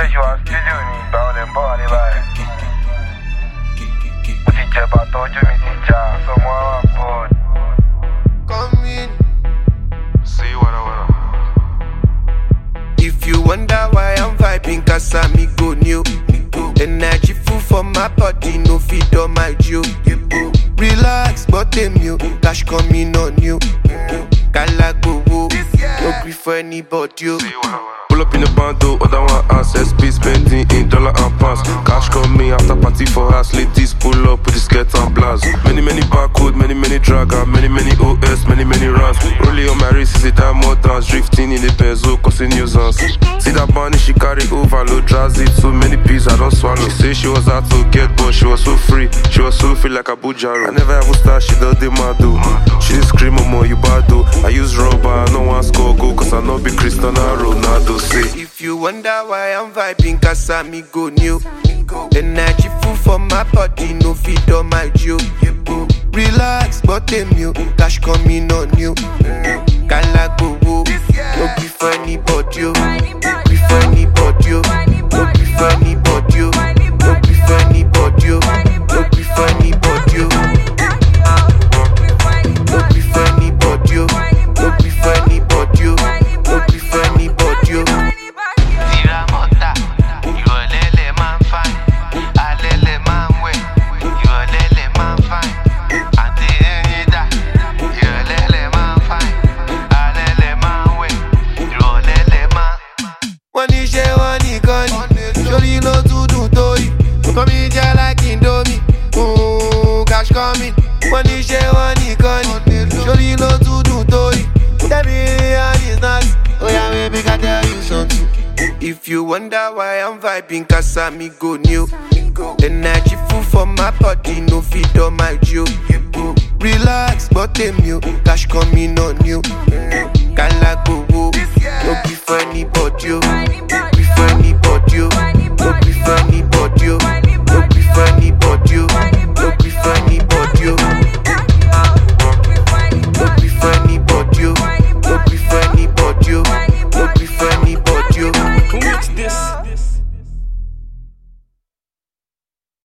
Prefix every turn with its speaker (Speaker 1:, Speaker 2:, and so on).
Speaker 1: Say you are still doing ballin' body like. What you jab out, told you me teacher, somewhere I'm bored.
Speaker 2: Come in.
Speaker 1: See what I wanna.
Speaker 2: If you wonder why I'm vibing, cause I'm go new. Energy full for my body, no feed on my Jew. Relax, but them you, cash coming on you. Galago, no grief for anybody. You.
Speaker 3: Pull up in the bando, other one access, SP spending in dollar and pounds. Cash coming after party for us, ladies pull up with the skirt and blouse. Many barcode, many dragger, many OS, many rounds. Rolling on my wrist is a diamond dance, drifting in the benzo, causing nuisance. See that bunny, she carry overload, draws it, so many peas I don't swallow. She say she was out to get, but she was so free like a bujaro. I never ever start, she does the mado. She did scream, more you bado. I use rubber, I no one score go, cause I know be Cristiano Ronaldo.
Speaker 2: If you wonder why I'm vibing, cause I'm go new. Energy full for my body, no feed on my Jew. Relax, but them you, cash coming on you. Galago, no prefer anybody, no prefer anybody, no prefer anybody, no prefer anybody, no prefer anybody, no prefer anybody, no prefer anybody, no prefer anybody. Coming here like Indomie, cash coming. When you share one icon, surely you know to do toy. Tell me how it's not. Oh yeah, baby, I tell you something. If you wonder why I'm vibing, cause I'm go new. Energy full for my body, no feed on my Jew. Relax, but them you, cash coming on you. Galago, no prefer anybody.